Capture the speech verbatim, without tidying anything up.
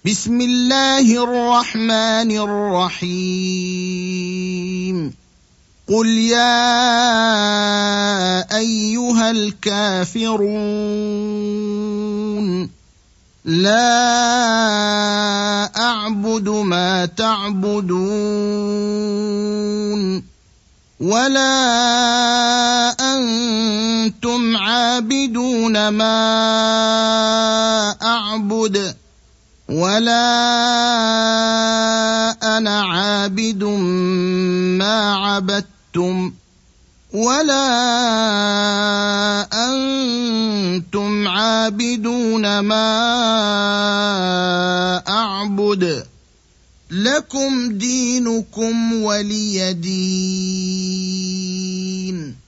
بسم الله الرحمن الرحيم قل يا أيها الكافرون لا أعبد ما تعبدون ولا أنتم عابدون ما أعبد ولا أنا عابد ما عبدتم ولا أنتم عابدون ما أعبد لكم دينكم ولي دين.